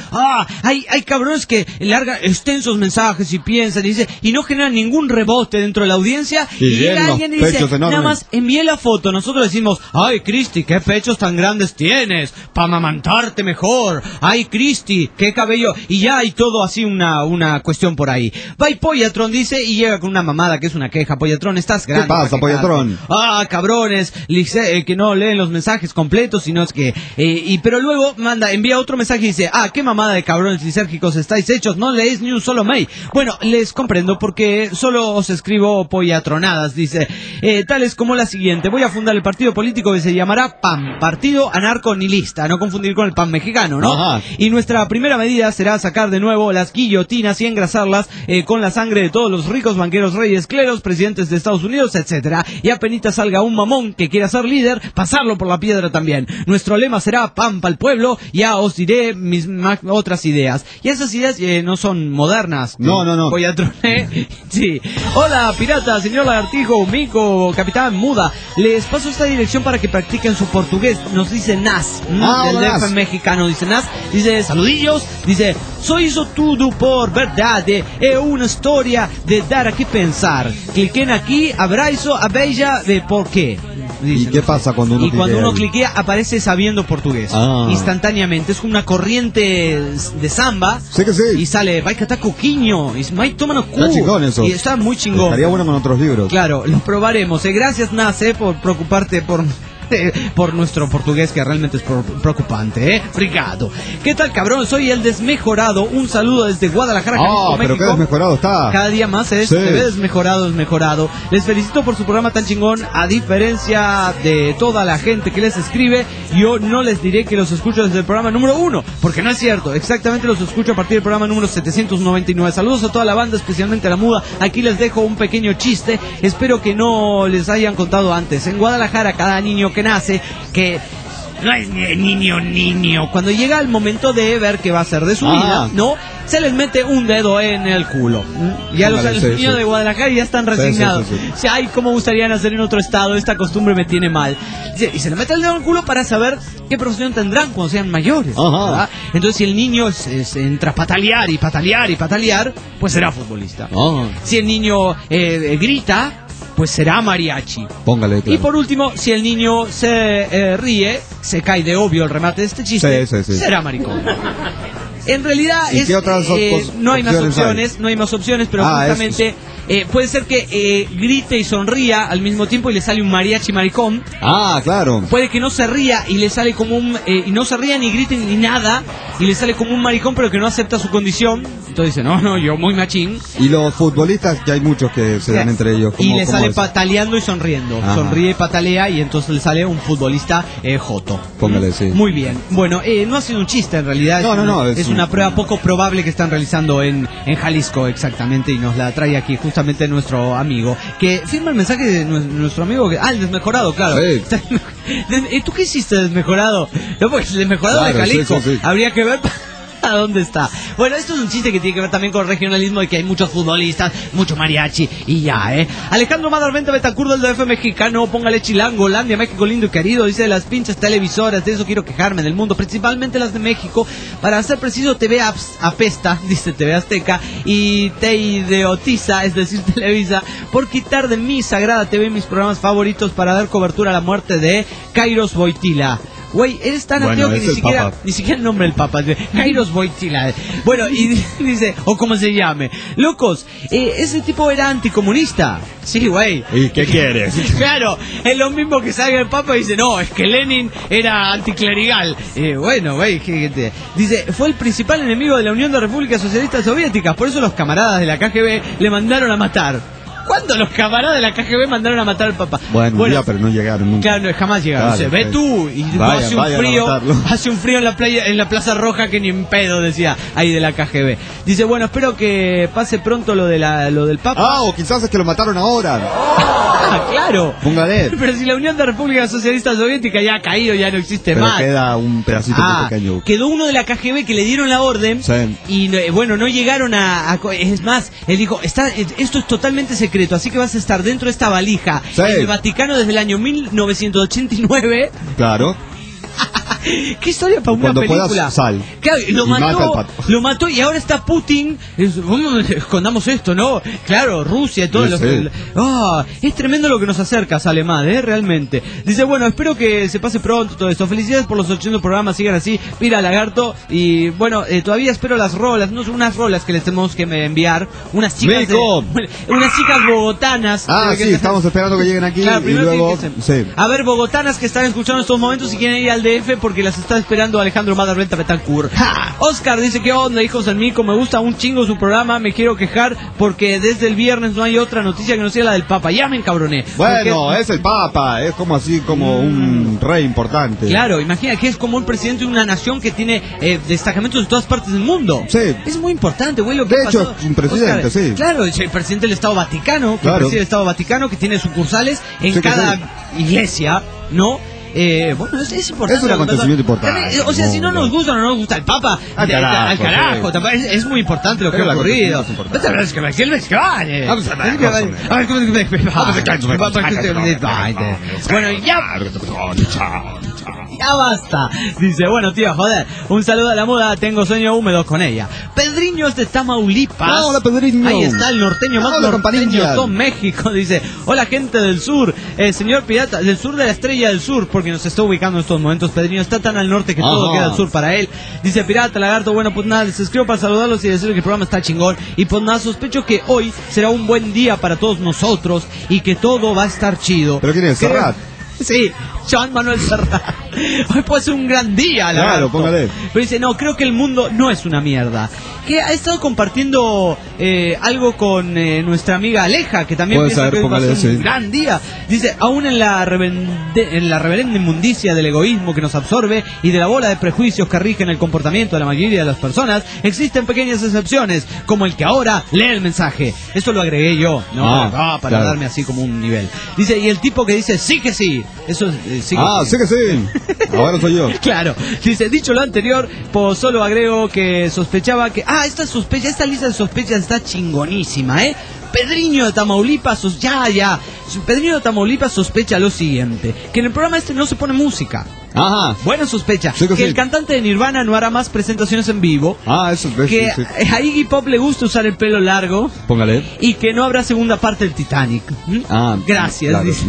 E: hay cabrones que largan extensos mensajes y piensan y dice, y no generan ningún rebote dentro de la audiencia y llega alguien y dice, nada más envíe la foto. Nosotros decimos, ay, Cristi, qué pechos tan grandes tienes para amamantarte mejor. Ay, Cristi, qué cabello. Y ya hay todo así una cuestión por ahí. Bye, Pollatron, dice, y llega con una mamada que es una queja. Pollatron, estás grande.
F: ¿Qué pasa, Pollatron?
E: Cabrones, que no leen los mensajes completos, sino es que pero luego envía otro mensaje y dice, qué mamada de cabrones lisérgicos estáis hechos, no leéis ni un solo mail. Bueno, les comprendo porque solo os escribo pollatronadas, dice, tales como la siguiente: voy a fundar el partido político que se llamará PAN, Partido Anarco-Nihilista, no confundir con el PAN mexicano, ¿no?
F: Ajá.
E: Y nuestra primera medida será sacar de nuevo las guillotinas y engrasarlas con la sangre de todos los ricos banqueros, reyes, cleros, presidentes de Estados Unidos, etcétera. Y apenas salga un mamón que quiera ser líder, pasarlo por la piedra también. Nuestro lema será PAN para el pueblo. Ya os diré mis otras ideas. Y esas ideas no son modernas.
F: No.
E: Pollatroné. Sí. Hola, pirata, señor lagartijo, mico, capitán muda. Les paso esta dirección para que practiquen su portugués. Nos dice Nas. Del DF mexicano. Dice Nas. Dice, saludillos. Dice, soy eso tudo por verdade. Es una historia de dar a qué pensar. Cliquen aquí, abrazo a Bella de por qué.
F: ¿Y qué pasa cuando uno cliquea?
E: Y cuando uno cliquea aparece sabiendo portugués. Instantáneamente. Es como una corriente de samba.
F: Sí que sí.
E: Y sale, vai catar coquiño. Y tómanos cu.
F: Está chingón eso.
E: Y está muy chingón.
F: Estaría bueno con otros libros.
E: Claro, lo probaremos. Gracias, Nace, por preocuparte por nuestro portugués, que realmente es preocupante, Obrigado. ¿Qué tal, cabrón? Soy el desmejorado. Un saludo desde Guadalajara, Jalisco,
F: pero
E: México.
F: qué desmejorado está.
E: Cada día más se ve desmejorado. Les felicito por su programa tan chingón. A diferencia de toda la gente que les escribe, yo no les diré que los escucho desde el programa número 1, porque no es cierto. Exactamente los escucho a partir del programa número 799. Saludos a toda la banda, especialmente a la muda. Aquí les dejo un pequeño chiste. Espero que no les hayan contado antes. En Guadalajara, cada niño que nace, que no es niño, cuando llega el momento de ver qué va a hacer de su vida, ¿no? Se les mete un dedo en el culo. Ya los niños de Guadalajara ya están resignados. Sí. Ay, cómo gustaría nacer en otro estado, esta costumbre me tiene mal. Y se le mete el dedo en el culo para saber qué profesión tendrán cuando sean mayores. Entonces, si el niño entra a patalear, pues será futbolista. Si el niño grita, pues será mariachi.
F: Póngale, claro.
E: Y por último, si el niño se ríe, se cae de obvio el remate de este chiste, será maricón. En realidad no hay más opciones, pero justamente puede ser que grite y sonría al mismo tiempo y le sale un mariachi maricón.
F: Claro.
E: Puede que no se ría y le sale como un y no se ría ni grite ni nada y le sale como un maricón, pero que no acepta su condición. Entonces dice, no, yo muy machín.
F: Y los futbolistas, que hay muchos que se dan entre ellos.
E: Y le sale pataleando y sonriendo. Sonríe y patalea y entonces le sale un futbolista joto.
F: Póngale, sí.
E: Muy bien. Bueno, no ha sido un chiste en realidad.
F: No.
E: Es una prueba poco probable que están realizando en Jalisco, exactamente, y nos la trae aquí justamente nuestro amigo, que firma el mensaje de nuestro amigo, el desmejorado, claro. ¿Tú qué hiciste, desmejorado? No, pues el desmejorado de Jalisco. Sí. Habría que ver a dónde está. Bueno, esto es un chiste que tiene que ver también con el regionalismo, de que hay muchos futbolistas, mucho mariachi y ya, Alejandro Madarventa Betancur del DF mexicano, póngale Chilango, Landia, México lindo y querido, dice: de las pinches televisoras, de eso quiero quejarme del mundo, principalmente las de México. Para ser preciso, TV apesta, dice TV Azteca, y te idiotiza, es decir, Televisa, por quitar de mi sagrada TV mis programas favoritos para dar cobertura a la muerte de Kairos Wojtyla. Güey, eres tan ateo que ni siquiera el nombre del Papa, Kairos Wojtyla. Bueno, y dice, o como se llame. Locos, ese tipo era anticomunista. Sí, güey.
F: ¿Y qué quieres?
E: Claro, es lo mismo que salga el Papa y dice, no, es que Lenin era anticlerical. Bueno, güey, dice, fue el principal enemigo de la Unión de Repúblicas Socialistas Soviéticas, por eso los camaradas de la KGB le mandaron a matar. ¿Cuándo los camaradas de la KGB mandaron a matar al Papa?
F: Bueno, ya, pero no llegaron nunca.
E: Claro, jamás llegaron. Claro, ve tú, y hace un frío en la playa, en la Plaza Roja, que ni en pedo, decía ahí de la KGB. Dice, bueno, espero que pase pronto lo del Papa.
F: O quizás es que lo mataron ahora.
E: Claro.
F: Póngale.
E: Pero si la Unión de República Socialista Soviética ya ha caído, ya no existe más.
F: Queda un pedacito muy pequeño.
E: Quedó uno de la KGB que le dieron la orden. Y bueno, no llegaron es más, él dijo, esto es totalmente secreto, así que vas a estar dentro de esta valija en el Vaticano desde el año 1989.
F: Claro.
E: ¿Qué historia para una película?
F: Puedas, sal.
E: Claro, lo mató y ahora está Putin. Escondamos esto, ¿no? Claro, Rusia y todo. Es tremendo lo que nos acerca, sale mal, realmente. Dice, bueno, espero que se pase pronto todo esto. Felicidades por los 800 programas, sigan así. Mira, lagarto. Y bueno, todavía espero las rolas, no son unas rolas que les tenemos que enviar. Unas chicas bogotanas.
F: Sí, estamos esperando que lleguen aquí.
E: Claro,
F: y luego,
E: a ver, bogotanas que están escuchando estos momentos y quieren ir al DF porque las está esperando Alejandro Madarventa Betancur. Oscar dice, ¿qué onda, hijos del mico? Me gusta un chingo su programa, me quiero quejar porque desde el viernes no hay otra noticia que no sea la del Papa. Ya me encabroné.
F: Bueno, es el Papa, es como así, como un rey importante.
E: Claro, imagina que es como un presidente de una nación que tiene destacamentos de todas partes del mundo.
F: Sí.
E: Es muy importante, güey, lo que
F: de hecho, es un presidente,
E: Oscar,
F: sí.
E: Claro, es el presidente del Estado Vaticano, que tiene sucursales en cada iglesia, ¿no? Bueno, es importante.
F: Es un acontecimiento importante.
E: O sea, si no nos gusta o no nos gusta el Papa, al carajo. Es muy importante lo que ha ocurrido. Bueno, ya. Ya basta. Dice, bueno, tío, joder. Un saludo a la muda, tengo sueños húmedos con ella. Pedriño es de Tamaulipas.
F: Hola, Pedriño.
E: Ahí está el norteño más norteño con México. Dice, hola, gente del sur. Señor pirata, del sur de la estrella del sur, porque nos está ubicando en estos momentos. Pedriño está tan al norte que todo queda al sur para él. Dice, pirata, lagarto, bueno, pues nada, les escribo para saludarlos y decirles que el programa está chingón. Y pues nada, sospecho que hoy será un buen día para todos nosotros y que todo va a estar chido.
F: ¿Pero quién es? ¿Serrat?
E: Sí, Joan Manuel Serrat. Hoy puede ser un gran día, lagarto.
F: Claro, póngale.
E: Pero dice, no, creo que el mundo no es una mierda. Que ha estado compartiendo algo con nuestra amiga Aleja, que también piensa que va a ser un gran día. Dice, aún en la reverenda inmundicia del egoísmo que nos absorbe y de la bola de prejuicios que rigen el comportamiento de la mayoría de las personas, existen pequeñas excepciones, como el que ahora lee el mensaje. Eso lo agregué yo, para darme así como un nivel. Dice, y el tipo que dice, sí que sí. Eso es, sí
F: que sí. Ahora soy yo.
E: Claro. Dice, dicho lo anterior, pues solo agrego que sospechaba que... esta lista de sospechas está chingonísima, Pedriño de Tamaulipas, Pedriño de Tamaulipas sospecha lo siguiente, que en el programa este no se pone música.
F: Ajá.
E: Buena sospecha.
F: Sí,
E: que el cantante de Nirvana no hará más presentaciones en vivo.
F: Eso es
E: que a Iggy Pop le gusta usar el pelo largo.
F: Póngale.
E: Y que no habrá segunda parte del Titanic. Gracias.
F: Claro.
E: Dice.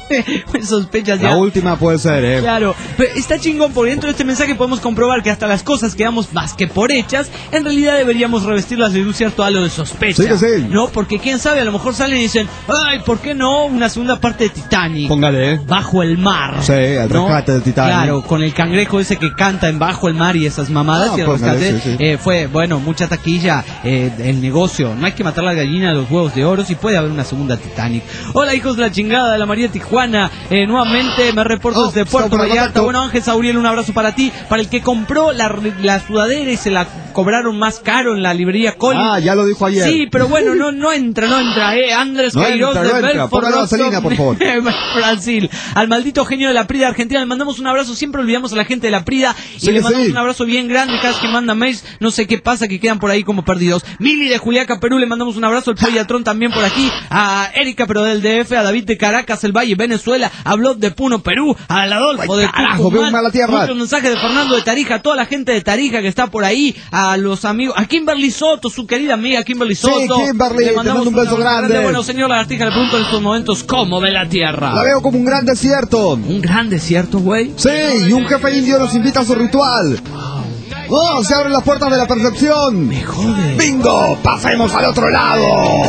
E: Sospechas ya.
F: La última puede ser,
E: Claro. Pero está chingón porque dentro de este mensaje podemos comprobar que hasta las cosas que damos más que por hechas, en realidad deberíamos revestirlas de un cierto halo de sospecha.
F: Sí que sí.
E: ¿No? Porque quién sabe, a lo mejor salen y dicen, ay, ¿por qué no una segunda parte de Titanic?
F: Póngale.
E: Bajo el mar.
F: Sí, el rescate del Titanic.
E: Claro, con el cangrejo ese que canta en Bajo el Mar y esas mamadas. Y el rescate fue, bueno, mucha taquilla, el negocio. No hay que matar la gallina de los huevos de oro, si puede haber una segunda Titanic. Hola, hijos de la chingada de la María Tijuana. Nuevamente me reporto desde Puerto Vallarta. Bueno, Ángel Sauriel, un abrazo para ti. Para el que compró la sudadera y se la cobraron más caro en la librería Collins.
F: Ya lo dijo ayer.
E: Sí, pero bueno, no entra. Andrés Queiroz de Belfort,
F: vaselina, por favor.
E: Brasil. Al maldito genio de la Prida Argentina le mandamos un abrazo. Siempre olvidamos a la gente de la Prida y le mandamos un abrazo bien grande. Cada vez que manda mails, no sé qué pasa, que quedan por ahí como perdidos. Mili de Juliaca, Perú, le mandamos un abrazo. El Pollatrón también por aquí. A Erika, pero del DF. A David de Caracas, el Valle, Venezuela. A Blot de Puno, Perú. A Adolfo de Tucumán. Muchos mensajes de Fernando de Tarija. A toda la gente de Tarija que está por ahí. A los amigos. A Kimberly Soto, su querida amiga Kimberly Soto.
F: Sí, Kimberly, le mandamos un beso grande.
E: Bueno, señor Lagartija, le pregunto en estos momentos cómo ve la Tierra.
F: La veo como un gran desierto.
E: ¿Un gran desierto, güey?
F: Sí, y un jefe indio nos invita a su ritual. Se abren las puertas de la percepción.
E: Me jode.
F: ¡Bingo! ¡Pasemos al otro lado!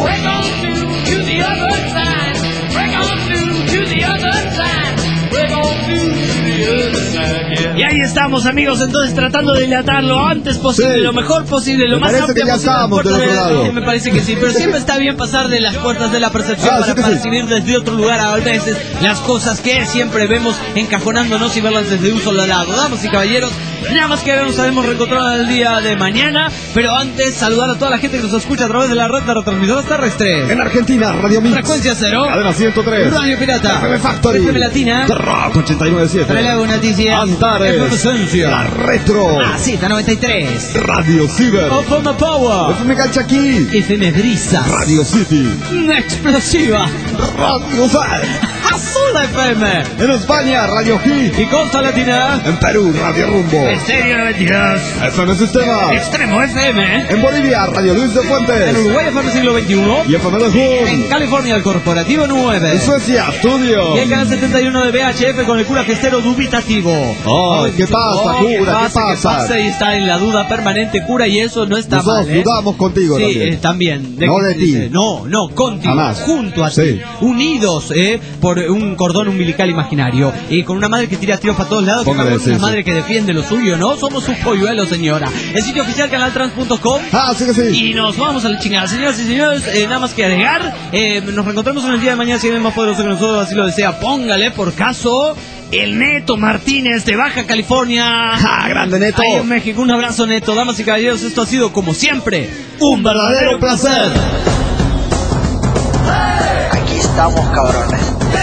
E: Y ahí estamos, amigos, entonces tratando de dilatar lo antes posible, lo mejor posible, lo más amplio posible. Me parece que sí, pero siempre está bien pasar de las puertas de la percepción para percibir desde otro lugar a veces las cosas que siempre vemos encajonándonos y verlas desde un solo lado. Damas y caballeros, nada más que nos haremos reencontrar el día de mañana, pero antes saludar a toda la gente que nos escucha a través de la red de retransmisoras terrestres.
F: En Argentina, Radio Mix,
E: Frecuencia Cero,
F: Cadena 103,
E: Radio Pirata,
F: FM Factory,
E: FM Latina,
F: Rock 89.7,
E: Relago Noticias,
F: Antares,
E: Esencia,
F: La Retro,
E: Z93,
F: Radio Ciber,
E: FM Power,
F: FM Calchaquí,
E: FM Brisas,
F: Radio City,
E: Explosiva,
F: Radio Sal,
E: Azul FM,
F: en España, Radio Hit,
E: y Costa Latina,
F: en Perú, Radio Rumbo,
E: Estéreo 92,
F: FM Sistema,
E: Extremo FM,
F: en Bolivia, Radio Luis de Fuentes,
E: en Uruguay, FM Siglo XXI,
F: y FM de
E: en California, el Corporativo 9,
F: en Suecia, Studio,
E: y el canal 71 de VHF con el cura gestero dubitativo.
F: ¿Qué pasa, cura? ¿Qué pasa?
E: Y está en la duda permanente, cura, y eso no está mal.
F: Nosotros dudamos contigo
E: también.
F: No de ti.
E: No, contigo.
F: Jamás.
E: Junto a ti. Unidos, por un cordón umbilical imaginario. Y con una madre que tira tiros para todos lados. Una madre que defiende lo suyo, ¿no? Somos un polluelo, señora. El sitio oficial, canaltrans.com.
F: Sí que sí.
E: Y nos vamos a la chingada. Señoras y señores, nada más que agregar. Nos reencontramos en el día de mañana, si alguien más poderoso que nosotros así lo desea. Póngale por caso el Neto Martínez de Baja California.
F: Grande Neto.
E: Ahí en México, un abrazo, Neto. Damas y caballeros, esto ha sido como siempre
F: un verdadero placer.
L: Aquí estamos, cabrones.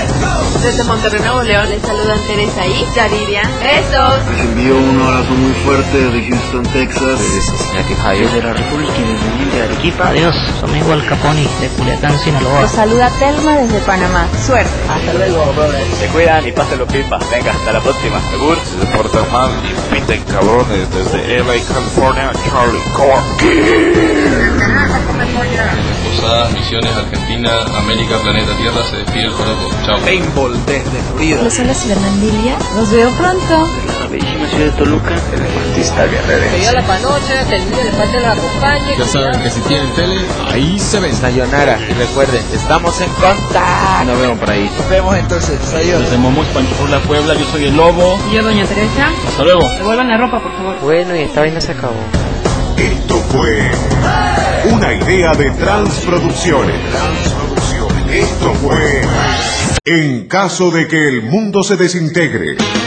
K: Desde Monterrey, Nuevo León, les saludan Teresa y Yaridia. ¡Besos!
L: Les envío un abrazo muy fuerte desde Houston, Texas.
M: Desde la República Independiente de Arequipa. Adiós, soy igual Caponi de Culiacán, Sinaloa.
K: Los saluda Telma desde Panamá. Suerte.
M: Hasta luego, brothers.
N: Se cuidan y pásenlo pipa. Venga, hasta la próxima. Segur.
O: Se portan mal y piten cabrones desde LA, California, Charlie Corky.
P: Posadas, Misiones, Argentina, América, Planeta Tierra, se despide el joropo. Chao.
Q: Paintball desde Florida.
K: Les habla Fernandilia. Los veo pronto.
M: Desde la bellísima ciudad de Toluca.
N: El artista guerrero.
K: Que Dios la panoche, que el niño de parte la acompañe.
P: Ya saben que si tienen tele, ahí se ven.
Q: Sayonara. Y recuerden, estamos en contacto.
M: Nos vemos por ahí.
Q: Nos vemos entonces. Adiós.
P: Desde Momus, Pancho por la Puebla, yo soy el Lobo.
K: Y yo, doña Teresa.
P: Hasta luego.
K: Devuelvan la ropa, por favor.
M: Bueno, y esta vaina se acabó.
D: Esto fue una idea de Transproducciones. Esto fue En caso de que el mundo se desintegre.